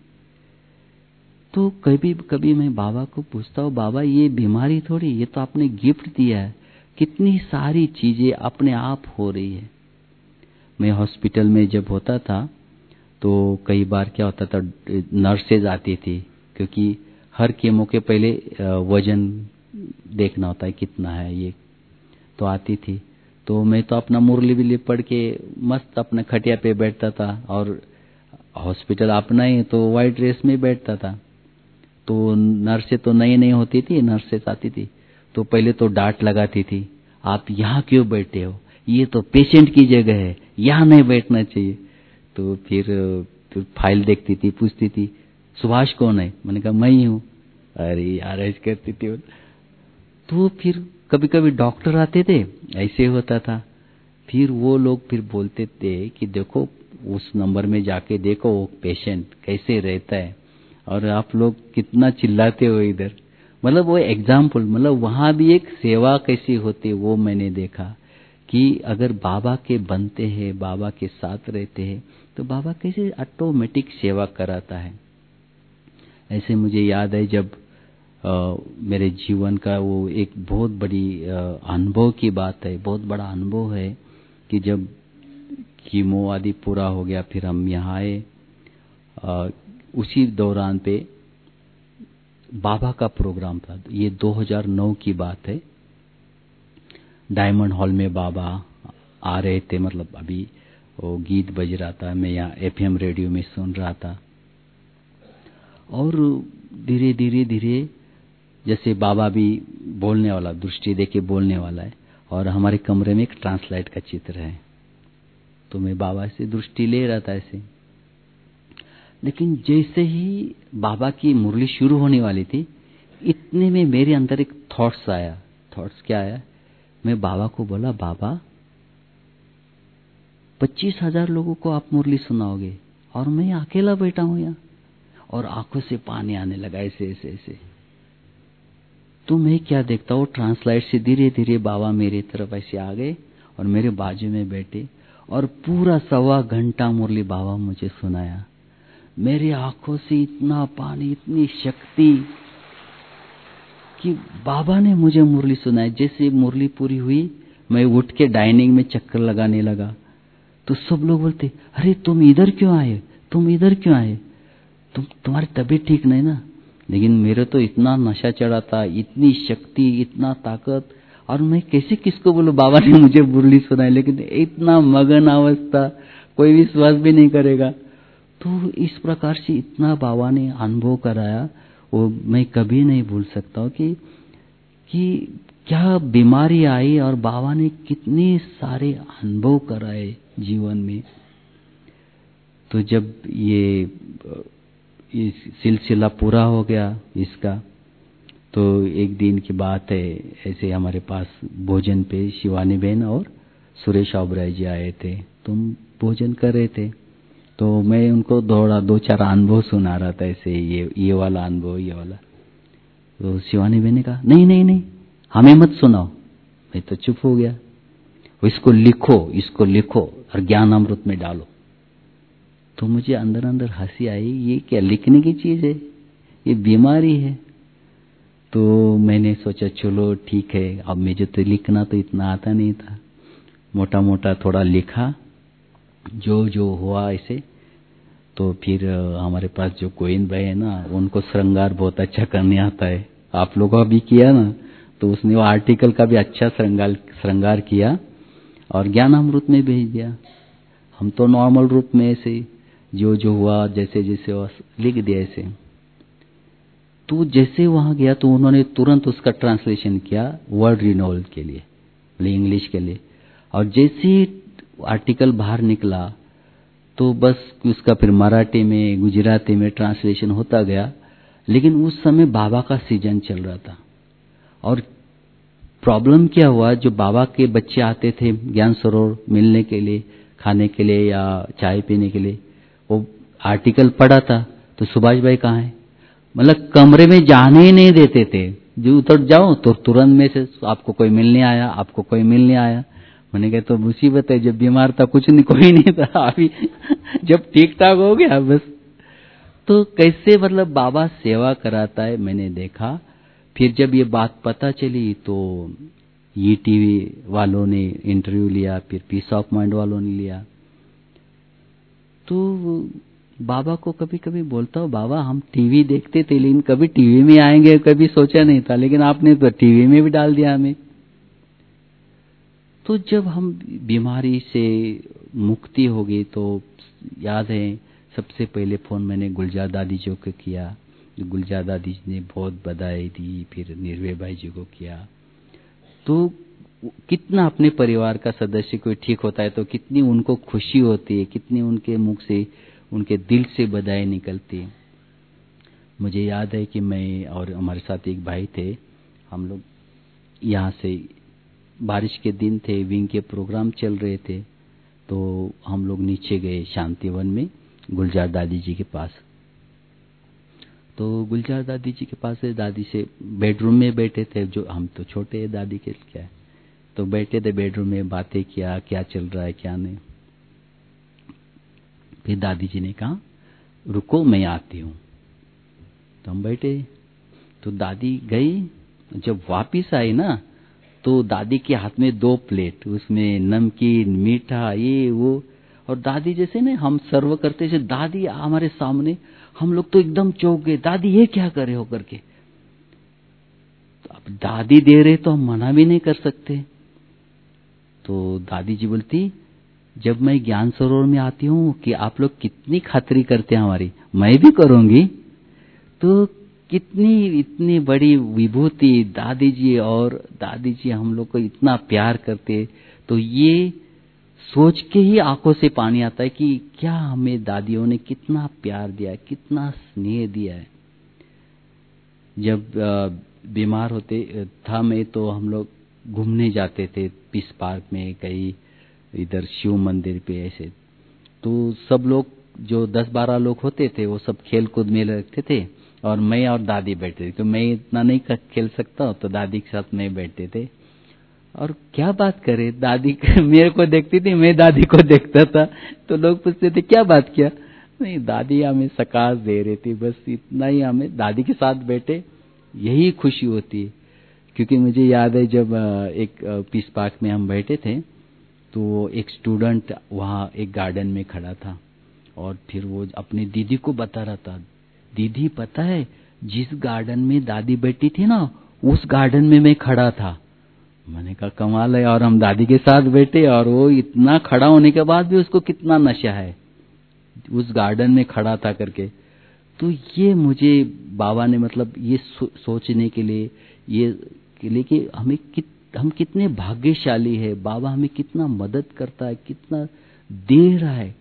तो कभी कभी मैं बाबा को पूछता हूँ, बाबा ये बीमारी थोड़ी, ये तो आपने गिफ्ट दिया है। कितनी सारी चीजें अपने आप हो रही है। मैं हॉस्पिटल में जब होता था तो कई बार क्या होता था, नर्सेज आती थी, क्योंकि हर केमो के पहले वजन देखना होता है कितना है ये। तो आती थी, तो मैं तो अपना मुरली बिली पढ़ के मस्त अपने खटिया पे बैठता था, और हॉस्पिटल अपना ही तो वाइट ड्रेस में बैठता था। तो नर्सें तो नई नई होती थी, नर्सेस आती थी तो पहले तो डांट लगाती थी, आप यहाँ क्यों बैठे हो, ये तो पेशेंट की जगह है, यहाँ नहीं बैठना चाहिए। तो फिर फाइल देखती थी, पूछती थी सुभाष कौन है, मैंने कहा मैं ही हूँ। अरे यार ऐसे करती थी। तो फिर कभी कभी डॉक्टर आते थे, ऐसे होता था। फिर वो लोग फिर बोलते थे कि देखो उस नंबर में जाके देखो वो पेशेंट कैसे रहता है, और आप लोग कितना चिल्लाते हो इधर। मतलब वो एग्जाम्पल, मतलब वहां भी एक सेवा कैसी होती है वो मैंने देखा कि अगर बाबा के बनते हैं, बाबा के साथ रहते हैं, तो बाबा कैसे ऑटोमेटिक सेवा कराता है। ऐसे मुझे याद है जब मेरे जीवन का वो एक बहुत बड़ी अनुभव की बात है, बहुत बड़ा अनुभव है कि जब कीमो आदि पूरा हो गया, फिर हम यहाँ आए। उसी दौरान पे बाबा का प्रोग्राम था, ये 2009 की बात है। डायमंड हॉल में बाबा आ रहे थे, मतलब अभी वो गीत बज रहा था, मैं यहाँ एफएम रेडियो में सुन रहा था। और धीरे धीरे धीरे जैसे बाबा भी बोलने वाला, दृष्टि देके बोलने वाला है, और हमारे कमरे में एक ट्रांसलाइट का चित्र है। तो मैं बाबा से दृष्टि ले रहा था ऐसे, लेकिन जैसे ही बाबा की मुरली शुरू होने वाली थी, इतने में मेरे अंदर एक थॉट्स आया। थॉट्स क्या आया, मैं बाबा को बोला, बाबा 25,000 लोगों को आप मुरली सुनाओगे और मैं अकेला बैठा हूं यहाँ। और आंखों से पानी आने लगा ऐसे ऐसे ऐसे। तो मैं क्या देखता हूँ, ट्रांसलाइट से धीरे धीरे बाबा मेरी तरफ ऐसे आ गए और मेरे बाजू में बैठे, और पूरा 1.25 घंटा मुरली बाबा मुझे सुनाया। मेरी आंखों से इतना पानी, इतनी शक्ति कि बाबा ने मुझे मुरली सुनाई। जैसे मुरली पूरी हुई, मैं उठ के डाइनिंग में चक्कर लगाने लगा। तो सब लोग बोलते, अरे तुम इधर क्यों आए, तुम इधर क्यों आए, तुम्हारी तबीयत ठीक नहीं ना। लेकिन मेरे तो इतना नशा चढ़ा था, इतनी शक्ति, इतना ताकत, और मैं कैसे किसको बोलूं बाबा ने मुझे मुरली सुनाई। लेकिन इतना मगन अवस्था, कोई विश्वास भी नहीं करेगा। तो इस प्रकार से इतना बाबा ने अनुभव कराया, वो मैं कभी नहीं भूल सकता हूँ कि क्या बीमारी आई और बाबा ने कितने सारे अनुभव कराए जीवन में। तो जब ये सिलसिला पूरा हो गया इसका, तो एक दिन की बात है, ऐसे हमारे पास भोजन पे शिवानी बहन और सुरेश ओबराय जी आए थे। तुम भोजन कर रहे थे, तो मैं उनको 2-4 अनुभव सुना रहा था, ऐसे ये वाला अनुभव, ये वाला। तो शिवानी बहन ने कहा, नहीं नहीं नहीं, हमें मत सुनाओ। मैं तो चुप हो गया। इसको लिखो और ज्ञान अमृत में डालो। तो मुझे अंदर अंदर हंसी आई, ये क्या लिखने की चीज है, ये बीमारी है। तो मैंने सोचा चलो ठीक है, अब मुझे तो लिखना तो इतना आता नहीं था, मोटा मोटा थोड़ा लिखा, जो जो हुआ ऐसे। तो फिर हमारे पास जो गोविंद भाई है ना, उनको श्रृंगार बहुत अच्छा करने आता है, आप लोगों भी किया ना, तो उसने वो आर्टिकल का भी अच्छा श्रृंगार किया और ज्ञान अमृत में भेज दिया। हम तो नॉर्मल रूप में ऐसे जो जो हुआ, जैसे जैसे हुआ लिख दिया ऐसे। तो जैसे वहां गया तो उन्होंने तुरंत उसका ट्रांसलेशन किया वर्ड रिनोवल के लिए, बोले इंग्लिश के लिए। और जैसे ही आर्टिकल बाहर निकला तो बस उसका फिर मराठी में गुजराती में ट्रांसलेशन होता गया। लेकिन उस समय बाबा का सीजन चल रहा था। और प्रॉब्लम क्या हुआ, जो बाबा के बच्चे आते थे ज्ञान सरोवर मिलने के लिए, खाने के लिए या चाय पीने के लिए, वो आर्टिकल पढ़ा था तो सुभाष भाई कहाँ है, मतलब कमरे में जाने ही नहीं देते थे। जो उतर जाओ तो तुरंत में से आपको कोई मिलने आया, आपको कोई मिलने आया। मैंने कहा तो मुसीबत है, जब बीमार था कुछ नहीं, कोई नहीं था, अभी जब ठीक ठाक हो गया बस। तो कैसे मतलब बाबा सेवा कराता है मैंने देखा। फिर जब ये बात पता चली तो ये टीवी वालों ने इंटरव्यू लिया, फिर पीस ऑफ माइंड वालों ने लिया। तो बाबा को कभी कभी बोलता हूँ, बाबा हम टीवी देखते थे लेकिन कभी टीवी में आएंगे कभी सोचा नहीं था, लेकिन आपने तो टीवी में भी डाल दिया हमें। तो जब हम बीमारी से मुक्ति हो गई तो याद है सबसे पहले फोन मैंने गुलजार दादी जी को किया। गुलजार दादी जी ने बहुत बधाई दी, फिर निर्भय भाई जी को किया। तो कितना अपने परिवार का सदस्य कोई ठीक होता है तो कितनी उनको खुशी होती है, कितनी उनके मुख से उनके दिल से बधाई निकलती है। मुझे याद है कि मैं और हमारे साथ एक भाई थे, हम लोग यहाँ से बारिश के दिन थे, विंग के प्रोग्राम चल रहे थे, तो हम लोग नीचे गए शांतिवन में गुलजार दादी जी के पास। तो गुलजार दादी जी के पास से दादी से बेडरूम में बैठे थे, जो हम तो छोटे हैं दादी के क्या है, तो बैठे थे बेडरूम में, बातें किया क्या चल रहा है क्या नहीं। फिर दादी जी ने कहा रुको मैं आती हूँ। तो हम बैठे, तो दादी गई। जब वापिस आई ना तो दादी के हाथ में 2 प्लेट, उसमें नमकीन मीठा ये वो, और दादी जैसे ना हम सर्व करते थे, दादी हमारे सामने, हम लोग तो एकदम चौंक गए, दादी ये क्या करे हो करके। तो अब दादी दे रहे तो हम मना भी नहीं कर सकते। तो दादी जी बोलती जब मैं ज्ञान सरोवर में आती हूँ कि आप लोग कितनी खातिरी करते हैं हमारी, मैं भी करूंगी। तो कितनी इतनी बड़ी विभूति दादी जी, और दादी जी हम लोग को इतना प्यार करते, तो ये सोच के ही आंखों से पानी आता है कि क्या हमें दादियों ने कितना प्यार दिया है, कितना स्नेह दिया है। जब बीमार होते था मैं तो हम लोग घूमने जाते थे पीस पार्क में, कहीं इधर शिव मंदिर पे ऐसे। तो सब लोग जो 10-12 लोग होते थे वो सब खेल कूद में लगते थे, और मैं और दादी बैठते थे, तो मैं इतना नहीं खेल सकता तो दादी के साथ मैं बैठते थे। और क्या बात करे, दादी मेरे को देखती थी, मैं दादी को देखता था, तो लोग पूछते थे क्या बात किया, नहीं दादी हमें सकाश दे रही थी, बस इतना ही, हमें दादी के साथ बैठे यही खुशी होती है। क्योंकि मुझे याद है जब एक पीस पार्क में हम बैठे थे तो एक स्टूडेंट वहाँ एक गार्डन में खड़ा था, और फिर वो अपनी दीदी को बता रहा था, दीदी पता है जिस गार्डन में दादी बैठी थी ना उस गार्डन में मैं खड़ा था। मैंने कहा कमाल है, और हम दादी के साथ बैठे, और वो इतना खड़ा होने के बाद भी उसको कितना नशा है, उस गार्डन में खड़ा था करके। तो ये मुझे बाबा ने मतलब ये सोचने के लिए, ये के लिए कि हम कितने भाग्यशाली है, बाबा हमें कितना मदद करता है, कितना दे रहा है।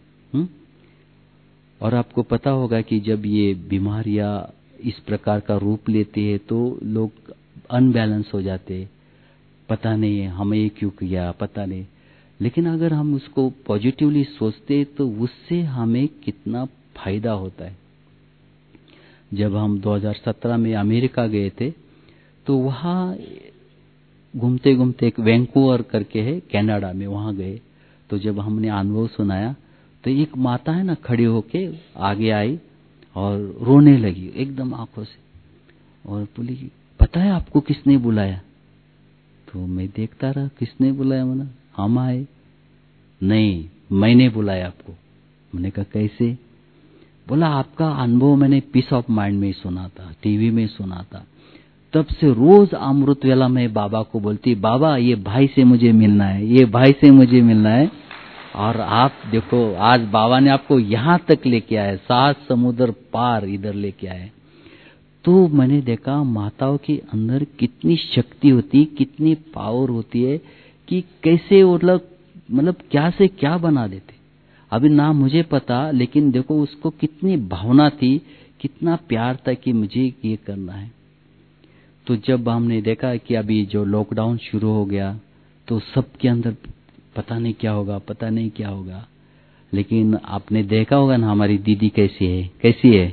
और आपको पता होगा कि जब ये बीमारियां इस प्रकार का रूप लेती है तो लोग अनबैलेंस हो जाते, पता नहीं है हमें ये क्यों किया, पता नहीं। लेकिन अगर हम उसको पॉजिटिवली सोचते तो उससे हमें कितना फायदा होता है। जब हम 2017 में अमेरिका गए थे तो वहाँ घूमते घूमते एक वैंकूवर करके है कनाडा में, वहाँ गए। तो जब हमने अनुभव सुनाया तो एक माता है ना खड़ी होके आगे आई और रोने लगी एकदम आंखों से, और बोली पता है आपको किसने बुलाया। तो मैं देखता रहा किसने बुलाया, मैंने हम आए, नहीं मैंने बुलाया आपको। मैंने कहा कैसे, बोला आपका अनुभव मैंने पीस ऑफ माइंड में सुना था, टीवी में सुना था, तब से रोज अमृत वेला में बाबा को बोलती, बाबा ये भाई से मुझे मिलना है, ये भाई से मुझे मिलना है। और आप देखो आज बाबा ने आपको यहाँ तक लेके आए, 7 समुद्र पार इधर लेके आए। तो मैंने देखा माताओं के अंदर कितनी शक्ति होती, कितनी पावर होती है कि कैसे मतलब क्या से क्या बना देते। अभी ना मुझे पता, लेकिन देखो उसको कितनी भावना थी, कितना प्यार था कि मुझे ये करना है। तो जब हमने देखा कि अभी जो लॉकडाउन शुरू हो गया, तो सबके अंदर पता नहीं क्या होगा, पता नहीं क्या होगा। लेकिन आपने देखा होगा ना हमारी दीदी कैसी है,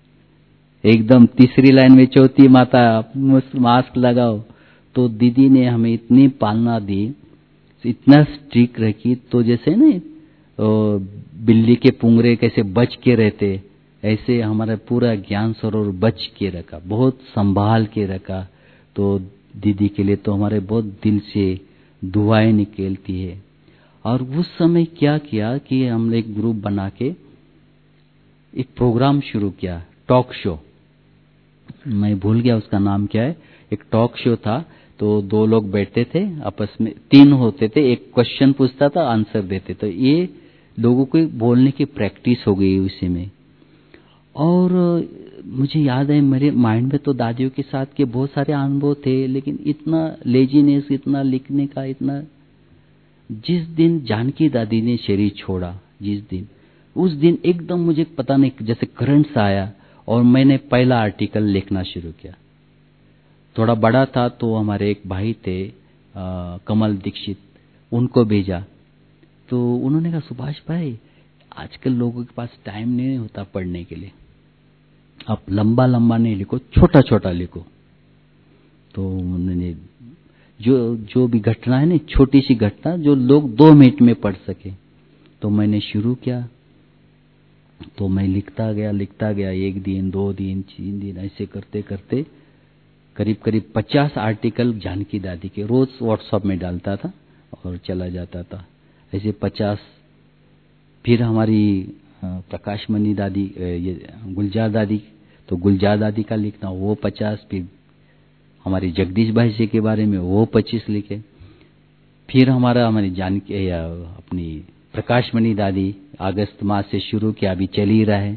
एकदम तीसरी लाइन में चौथी माता, मास्क लगाओ। तो दीदी ने हमें इतनी पालना दी, इतना स्ट्रिक्ट रखी। तो जैसे ना बिल्ली के पुंगरे कैसे बच के रहते, ऐसे हमारा पूरा ज्ञान सरोवर बच के रखा, बहुत संभाल के रखा। तो दीदी के लिए तो हमारे बहुत दिल से दुआएं निकलती है। और उस समय क्या किया कि हमने एक ग्रुप बना के एक प्रोग्राम शुरू किया, टॉक शो। मैं भूल गया उसका नाम क्या है। एक टॉक शो था। तो दो लोग बैठते थे आपस में, तीन होते थे, एक क्वेश्चन पूछता था, आंसर देते। तो ये लोगों को बोलने की प्रैक्टिस हो गई उसी में। और मुझे याद है मेरे माइंड में तो दादियों के साथ के बहुत सारे अनुभव थे, लेकिन इतना लेजीनेस, इतना लिखने का, इतना। जिस दिन जानकी दादी ने शरीर छोड़ा, जिस दिन, उस दिन एकदम मुझे पता नहीं जैसे करंट सा आया, और मैंने पहला आर्टिकल लिखना शुरू किया। थोड़ा बड़ा था तो हमारे एक भाई थे कमल दीक्षित, उनको भेजा। तो उन्होंने कहा, सुभाष भाई आजकल लोगों के पास टाइम नहीं होता पढ़ने के लिए, आप लंबा लंबा नहीं लिखो, छोटा छोटा लिखो। तो उन्होंने जो भी घटना है ना, छोटी सी घटना जो लोग 2 मिनट में पढ़ सके। तो मैंने शुरू किया। तो मैं लिखता गया, 1 दिन 2 दिन 3 दिन, ऐसे करते करते करीब करीब 50 आर्टिकल जानकी दादी के रोज व्हाट्सएप में डालता था और चला जाता था, ऐसे 50। फिर हमारी प्रकाशमणि दादी, ये गुलजार दादी, तो गुलजार दादी का लिखना वो 50। फिर हमारी जगदीश भाई जी के बारे में वो 25 लिखे। फिर हमारी जानकी अपनी प्रकाशमणि दादी अगस्त मास से शुरू किया, अभी चल ही रहा है।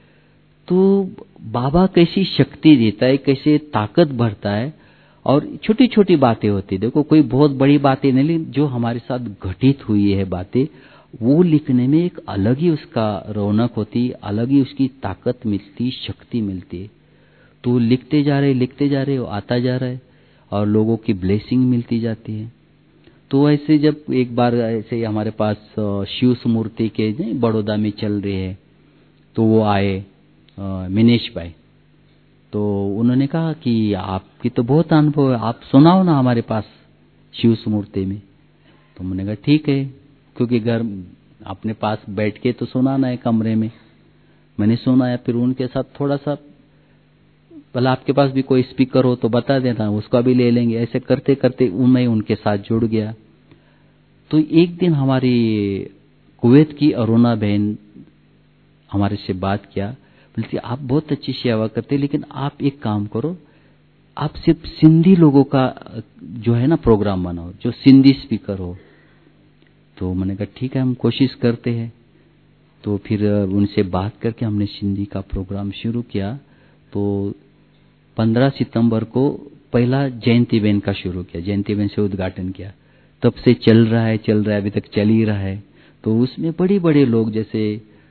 तो बाबा कैसी शक्ति देता है, कैसे ताकत भरता है। और छोटी छोटी बातें होती, देखो कोई बहुत बड़ी बातें नहीं, लेकिन जो हमारे साथ घटित हुई है बातें, वो लिखने में एक अलग ही उसका रौनक होती, अलग ही उसकी ताकत मिलती, शक्ति मिलती। तो लिखते जा रहे हो, आता जा रहा है, और लोगों की ब्लेसिंग मिलती जाती है। तो ऐसे जब एक बार ऐसे हमारे पास शिव स्मूर्ति के बड़ौदा में चल रहे हैं, तो वो आए मिनेश भाई। तो उन्होंने कहा कि आपकी तो बहुत अनुभव है, आप सुनाओ ना हमारे पास शिव स्मूर्ति में। तो मैंने कहा ठीक है, क्योंकि घर अपने पास बैठ के तो सुनाना है कमरे में। मैंने सुनाया, फिर उनके साथ थोड़ा सा, भला आपके पास भी कोई स्पीकर हो तो बता देना, उसका भी ले लेंगे। ऐसे करते करते मैं उनके साथ जुड़ गया। तो एक दिन हमारी कुवैत की अरुणा बहन हमारे से बात किया, बोलती आप बहुत अच्छी सेवा करते, लेकिन आप एक काम करो, आप सिर्फ सिंधी लोगों का जो है ना प्रोग्राम बनाओ, जो सिंधी स्पीकर हो। तो मैंने कहा ठीक है, हम कोशिश करते हैं। तो फिर उनसे बात करके हमने सिंधी का प्रोग्राम शुरू किया। तो 15 सितंबर को पहला जयंती बहन का शुरू किया, जयंती बहन से उद्घाटन किया। तब से चल रहा है, अभी तक चल ही रहा है। तो उसमें बड़े बड़े लोग, जैसे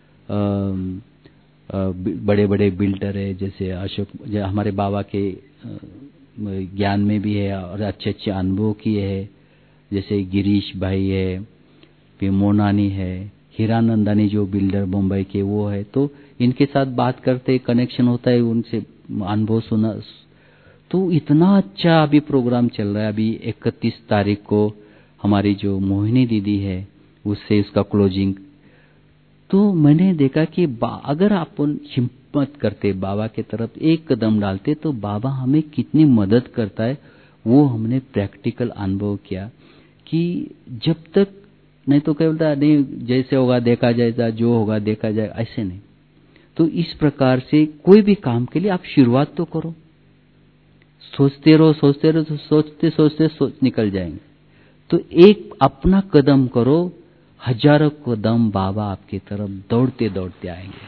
बड़े बड़े बिल्डर है, जैसे अशोक, हमारे बाबा के ज्ञान में भी है और अच्छे अच्छे अनुभव किए है, जैसे गिरीश भाई है, फिर मोनानी है, हीरानंदानी जो बिल्डर मुंबई के वो है। तो इनके साथ बात करते, कनेक्शन होता है, उनसे अनुभव सुना। तो इतना अच्छा अभी प्रोग्राम चल रहा है। अभी 31 तारीख को हमारी जो मोहिनी दीदी है, उससे इसका क्लोजिंग। तो मैंने देखा कि अगर आप हिम्मत करते, बाबा की तरफ एक कदम डालते, तो बाबा हमें कितनी मदद करता है, वो हमने प्रैक्टिकल अनुभव किया। कि जब तक नहीं तो क्या बोलता नहीं, जैसे होगा देखा जाएगा, जो होगा देखा जाएगा, ऐसे नहीं। तो इस प्रकार से कोई भी काम के लिए आप शुरुआत तो करो, सोचते रहो तो सोचते निकल जाएंगे। तो एक अपना कदम करो, हजारों कदम बाबा आपकी तरफ दौड़ते दौड़ते आएंगे।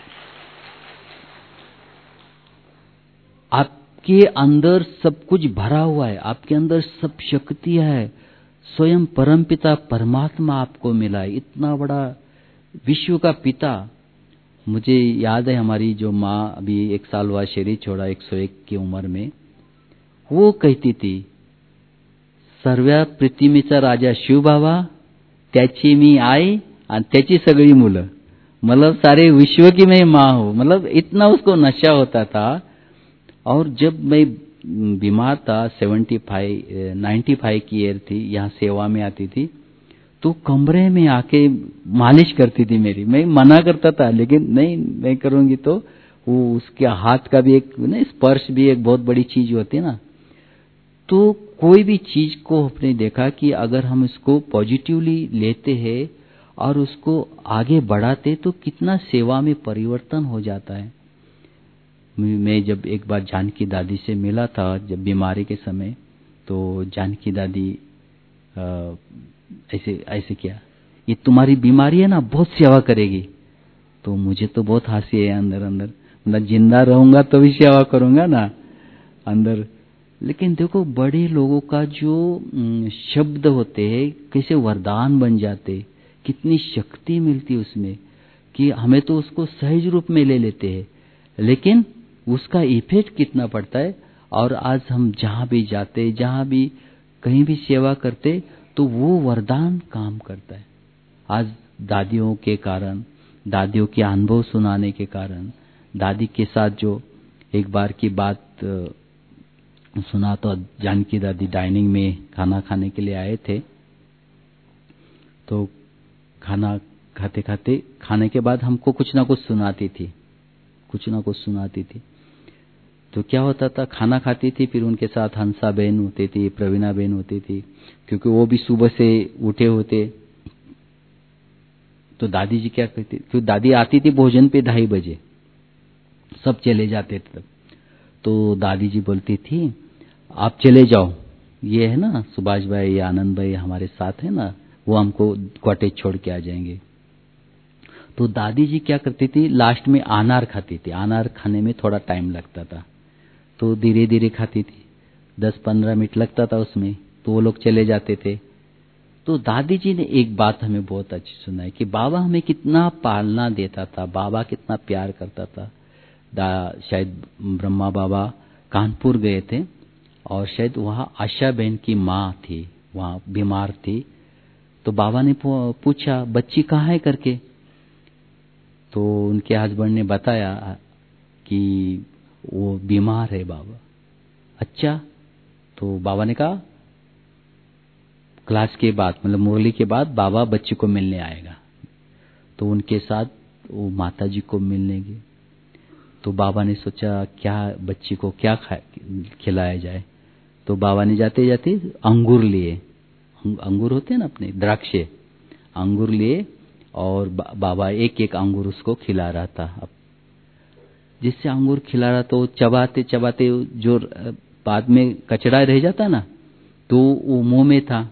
आपके अंदर सब कुछ भरा हुआ है, आपके अंदर सब शक्तियां है, स्वयं परमपिता परमात्मा आपको मिला है, इतना बड़ा विश्व का पिता। मुझे याद है हमारी जो माँ अभी 1 साल हुआ शरीर छोड़ा 101 की उम्र में, वो कहती थी सर्व पृथ्वीचा राजा शिवबाबा, त्याची मी आई आणि त्याची सगळी मुलं, मतलब सारे विश्व की मैं माँ हूँ। मतलब इतना उसको नशा होता था। और जब मैं बीमार था 95 की ईयर थी, यहाँ सेवा में आती थी, तो कमरे में आके मालिश करती थी मेरी। मैं मना करता था, लेकिन नहीं करूंगी तो वो उसके हाथ का भी एक स्पर्श भी एक बहुत बड़ी चीज होती है ना। तो कोई भी चीज को आपने देखा कि अगर हम इसको पॉजिटिवली लेते हैं और उसको आगे बढ़ाते तो कितना सेवा में परिवर्तन हो जाता है। मैं जब एक बार जानकी दादी से मिला था जब बीमारी के समय, तो जानकी दादी ऐसे किया, ये तुम्हारी बीमारी है ना, बहुत सेवा करेगी। तो मुझे तो बहुत हंसी है अंदर अंदर, मतलब जिंदा रहूंगा तो भी सेवा करूंगा ना अंदर। लेकिन देखो बड़े लोगों का जो शब्द होते हैं कैसे वरदान बन जाते, कितनी शक्ति मिलती उसमें कि हमें तो उसको सहज रूप में ले लेते हैं, लेकिन उसका इफेक्ट कितना पड़ता है। और आज हम जहां भी जाते, जहां भी कहीं भी सेवा करते, तो वो वरदान काम करता है। आज दादियों के कारण, दादियों के अनुभव सुनाने के कारण, दादी के साथ जो एक बार की बात सुना, तो जानकी दादी डाइनिंग में खाना खाने के लिए आए थे। तो खाना खाते खाते, खाने के बाद हमको कुछ ना कुछ सुनाती थी। तो क्या होता था, खाना खाती थी, फिर उनके साथ हंसा बहन होती थी, प्रवीणा बहन होती थी, क्योंकि वो भी सुबह से उठे होते। तो दादी जी क्या करती, तो दादी आती थी भोजन पे 2:30 बजे, सब चले जाते थे तब। तो दादी जी बोलती थी आप चले जाओ, ये है ना सुभाष भाई या आनंद भाई हमारे साथ है ना, वो हमको कॉटेज छोड़ के आ जाएंगे। तो दादी जी क्या करती थी, लास्ट में अनार खाती थी। अनार खाने में थोड़ा टाइम लगता था, तो धीरे धीरे खाती थी, 10-15 मिनट लगता था उसमें, तो वो लोग चले जाते थे। तो दादी जी ने एक बात हमें बहुत अच्छी सुनाई कि बाबा हमें कितना पालना देता था, बाबा कितना प्यार करता था। शायद ब्रह्मा बाबा कानपुर गए थे और शायद वहाँ आशा बहन की माँ थी, वहाँ बीमार थी। तो बाबा ने पूछा बच्ची कहाँ है करके, तो उनके हस्बैंड ने बताया कि वो बीमार है बाबा। अच्छा, तो बाबा ने कहा क्लास के बाद, मतलब मुरली के बाद बाबा बच्ची को मिलने आएगा। तो उनके साथ वो माता जी को मिलने गए। तो बाबा ने सोचा क्या बच्ची को क्या खिलाया जाए। तो बाबा ने जाते जाते अंगूर लिए, अंगूर होते हैं ना अपने द्राक्षे, अंगूर लिए और बाबा एक एक अंगूर उसको खिला रहा था। अब जिससे अंगूर खिला रहा तो चबाते चबाते जो बाद में कचड़ा रह जाता ना, तो वो मुंह में था,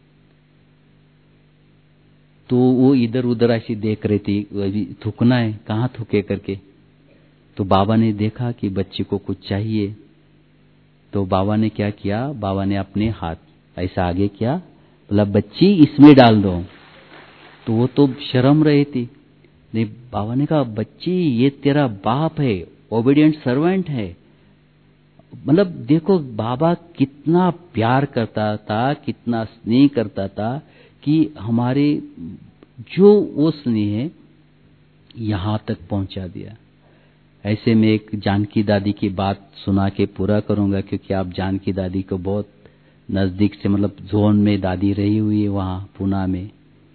तो वो इधर उधर ऐसी देख रही थी, थूकना है कहाँ थूके करके। तो बाबा ने देखा कि बच्ची को कुछ चाहिए। तो बाबा ने क्या किया, बाबा ने अपने हाथ ऐसा आगे किया, बोला बच्ची इसमें डाल दो। तो वो तो शर्म रही थी। नहीं, बाबा ने कहा बच्ची ये तेरा बाप है, ओबीडिएंट सर्वेंट है। मतलब देखो बाबा कितना प्यार करता था, कितना स्नेह करता था कि हमारे जो वो स्नेह है यहाँ तक पहुंचा दिया। ऐसे में एक जानकी दादी की बात सुना के पूरा करूंगा, क्योंकि आप जानकी दादी को बहुत नजदीक से, मतलब जोन में दादी रही हुई है वहां पूना में।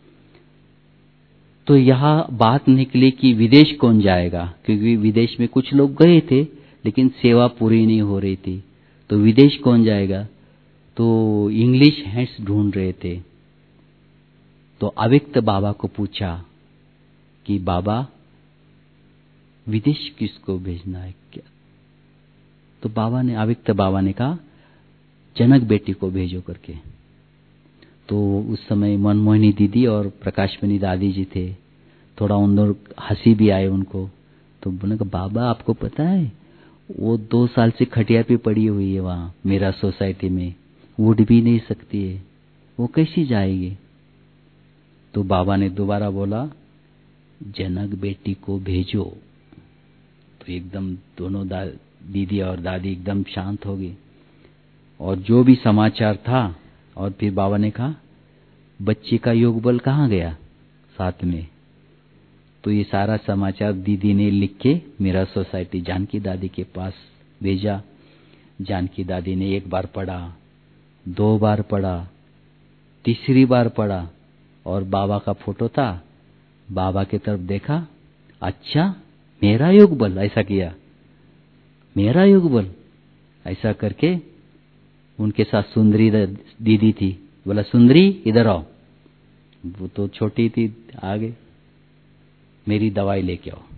तो यहाँ बात निकली कि विदेश कौन जाएगा, क्योंकि विदेश में कुछ लोग गए थे लेकिन सेवा पूरी नहीं हो रही थी, तो विदेश कौन जाएगा। तो इंग्लिश हैंड्स ढूंढ रहे थे। तो अव्यक्त बाबा को पूछा कि बाबा विदेश किसको भेजना है क्या। तो बाबा ने, अव्यक्त बाबा ने कहा जनक बेटी को भेजो करके। तो उस समय मनमोहिनी दीदी और प्रकाशमणि दादी जी थे, थोड़ा अंदर हंसी भी आए उनको। तो बोले कि बाबा आपको पता है वो 2 साल से खटिया पे पड़ी हुई है वहाँ मेरा सोसाइटी में, उठ भी नहीं सकती है। वो कैसी जाएगी? तो बाबा ने दोबारा बोला, जनक बेटी को भेजो। तो एकदम दोनों दीदी और दादी एकदम शांत हो गई, और जो भी समाचार था, और फिर बाबा ने कहा, बच्ची का योग बल कहाँ गया साथ में? तो ये सारा समाचार दीदी ने लिख के मेरा सोसाइटी जानकी दादी के पास भेजा। जानकी दादी ने एक बार पढ़ा, 2 बार पढ़ा, तीसरी बार पढ़ा, और बाबा का फोटो था, बाबा की तरफ देखा, अच्छा मेरा योग बल, ऐसा किया, मेरा योग बल, ऐसा करके उनके साथ सुंदरी दीदी थी, बोला सुंदरी इधर आओ। वो तो छोटी थी, आगे, मेरी दवाई लेके आओ।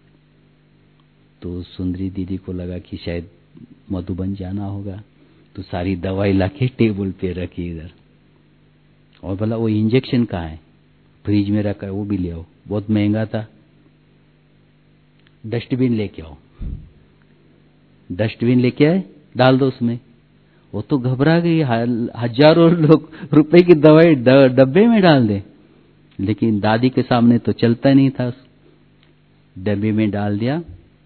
तो सुंदरी दीदी को लगा कि शायद मधुबन जाना होगा, तो सारी दवाई लाके टेबल पे रखी इधर, और बोला वो इंजेक्शन कहाँ है? फ्रिज में रखा है, वो भी ले आओ, बहुत महंगा था। डस्टबिन लेके आओ, डस्टबिन लेके आए, डाल दो उसमें। वो तो घबरा गई, हजारों लोग रुपए की दवाई डब्बे में डाल दे, लेकिन दादी के सामने तो चलता नहीं था। डब्बे में डाल दिया,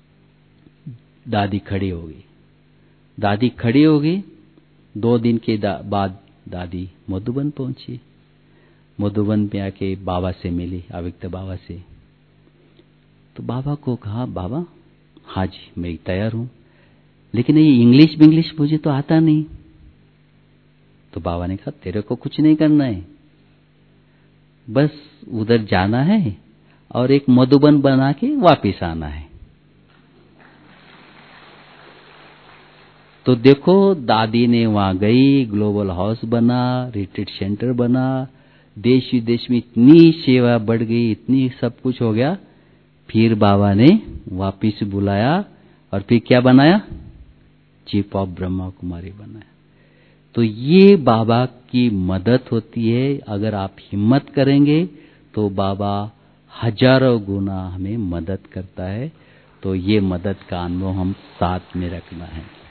दादी खड़ी हो गई। दादी खड़ी हो गई, 2 दिन के बाद दादी मधुबन पहुंची। मधुबन पे आके बाबा से मिली, अव्यक्त बाबा से। तो बाबा को कहा, बाबा हाँ जी मैं तैयार हूं, लेकिन ये इंग्लिश मुझे तो आता नहीं। तो बाबा ने कहा, तेरे को कुछ नहीं करना है, बस उधर जाना है और एक मधुबन बना के वापिस आना है। तो देखो, दादी ने वहां गई, ग्लोबल हाउस बना, रिट्रीट सेंटर बना, देश विदेश में इतनी सेवा बढ़ गई, इतनी सब कुछ हो गया। फिर बाबा ने वापिस बुलाया, और फिर क्या बनाया? चीफ ऑफ ब्रह्मा कुमारी बनाया। तो ये बाबा की मदद होती है। अगर आप हिम्मत करेंगे तो बाबा हजारों गुना हमें मदद करता है। तो ये मदद का अनुभव हम साथ में रखना है।